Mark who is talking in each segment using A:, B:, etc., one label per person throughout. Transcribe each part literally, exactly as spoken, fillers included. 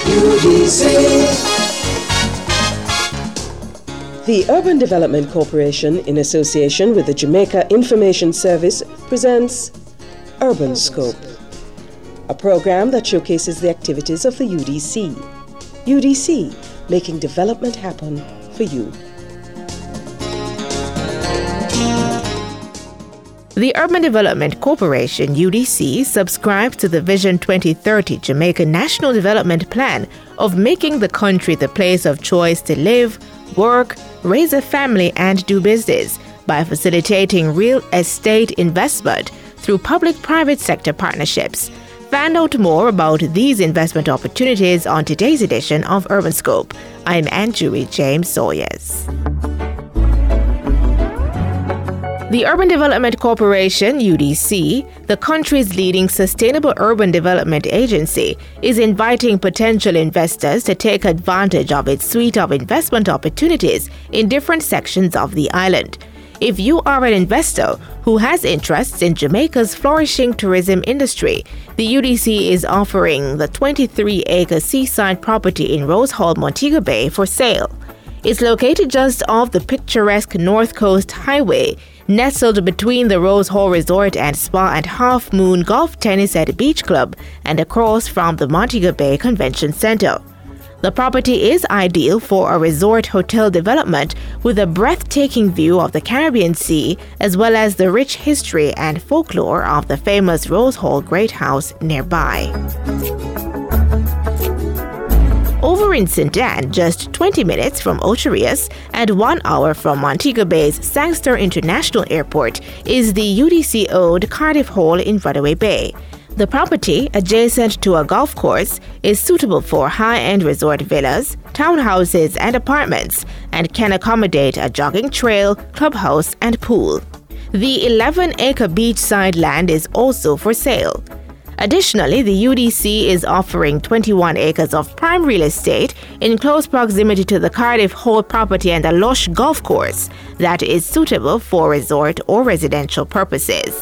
A: U D C.
B: The Urban Development Corporation, in association with the Jamaica Information Service, presents Urban Scope, a program that showcases the activities of the U D C. U D C, making development happen for you.
C: The Urban Development Corporation, U D C, subscribes to the Vision twenty thirty Jamaica National Development Plan of making the country the place of choice to live, work, raise a family, and do business by facilitating real estate investment through public-private sector partnerships. Find out more about these investment opportunities on today's edition of Urban Scope. I'm Anjuri James Sawyers. The Urban Development Corporation, U D C, the country's leading sustainable urban development agency, is inviting potential investors to take advantage of its suite of investment opportunities in different sections of the island. If you are an investor who has interests in Jamaica's flourishing tourism industry, the U D C is offering the twenty-three acre seaside property in Rose Hall, Montego Bay for sale. It's located just off the picturesque North Coast Highway, nestled between the Rose Hall Resort and Spa and Half Moon Golf Tennis and Beach Club and across from the Montego Bay Convention Center. The property is ideal for a resort hotel development with a breathtaking view of the Caribbean Sea, as well as the rich history and folklore of the famous Rose Hall Great House nearby. Over in Saint Ann, just twenty minutes from Ocho Rios and one hour from Montego Bay's Sangster International Airport, is the U D C-owned Cardiff Hall in Runaway Bay. The property, adjacent to a golf course, is suitable for high-end resort villas, townhouses, and apartments, and can accommodate a jogging trail, clubhouse, and pool. The eleven acre beachside land is also for sale. Additionally, the U D C is offering twenty-one acres of prime real estate in close proximity to the Cardiff Hall property and a lush golf course that is suitable for resort or residential purposes.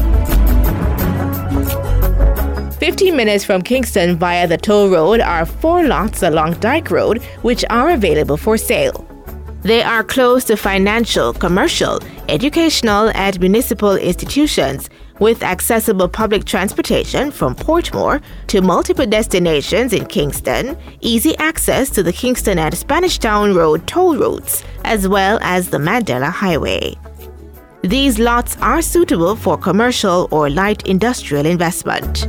C: fifteen minutes from Kingston via the toll road are four lots along Dyke Road which are available for sale. They are close to financial, commercial, educational, and municipal institutions, with accessible public transportation from Portmore to multiple destinations in Kingston, easy access to the Kingston and Spanish Town Road toll routes, as well as the Mandela Highway. These lots are suitable for commercial or light industrial investment.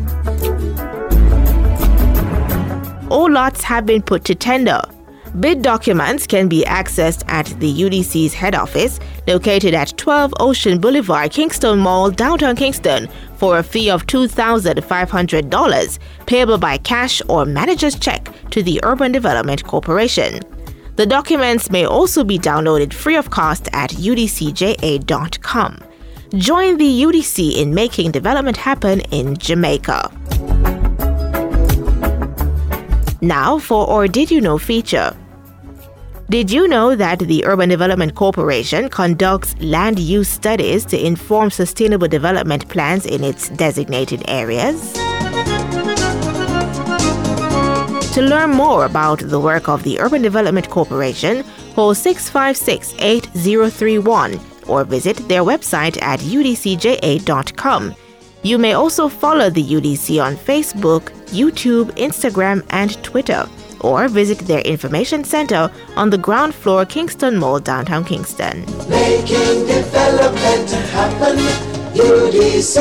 C: All lots have been put to tender. Bid documents can be accessed at the U D C's head office, located at twelve Ocean Boulevard, Kingston Mall, downtown Kingston, for a fee of two thousand five hundred dollars, payable by cash or manager's check to the Urban Development Corporation. The documents may also be downloaded free of cost at U D C J A dot com. Join the U D C in making development happen in Jamaica. Now for Or Did You Know feature. Did you know that the Urban Development Corporation conducts land use studies to inform sustainable development plans in its designated areas? To learn more about the work of the Urban Development Corporation, call six five six, eight zero three one or visit their website at U D C J A dot com. You may also follow the U D C on Facebook, YouTube, Instagram, and Twitter, or visit their information center on the ground floor, Kingston Mall, downtown Kingston.
A: Making development happen, U D C.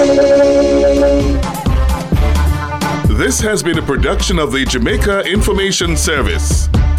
D: This has been a production of the Jamaica Information Service.